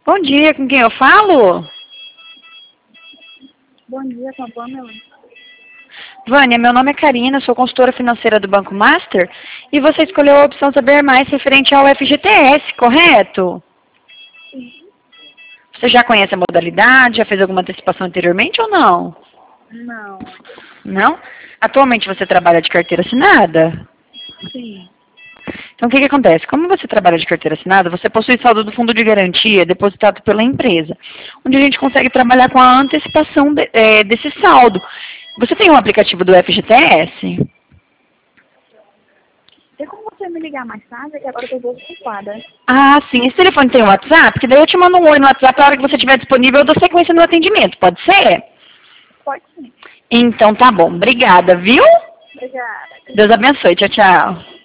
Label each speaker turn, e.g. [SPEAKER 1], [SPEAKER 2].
[SPEAKER 1] Bom dia, com quem eu falo?
[SPEAKER 2] Bom dia, com a Pamela.
[SPEAKER 1] Vânia, meu nome é Karina, sou consultora financeira do Banco Master e você escolheu a opção Saber Mais referente ao FGTS, correto?
[SPEAKER 2] Sim.
[SPEAKER 1] Você já conhece a modalidade, já fez alguma antecipação anteriormente ou não?
[SPEAKER 2] Não.
[SPEAKER 1] Não? Atualmente você trabalha de carteira assinada?
[SPEAKER 2] Sim.
[SPEAKER 1] Então, o que acontece? Como você trabalha de carteira assinada, você possui saldo do fundo de garantia depositado pela empresa, onde a gente consegue trabalhar com a antecipação desse saldo. Você tem um aplicativo do FGTS?
[SPEAKER 2] Tem como você me ligar mais tarde, que agora eu tô ocupada?
[SPEAKER 1] Ah, sim. Esse telefone tem um WhatsApp? Que daí eu te mando um oi no WhatsApp na hora que você estiver disponível, eu dou sequência no atendimento. Pode ser?
[SPEAKER 2] Pode sim.
[SPEAKER 1] Então, tá bom. Obrigada, viu?
[SPEAKER 2] Obrigada.
[SPEAKER 1] Deus abençoe. Tchau, tchau.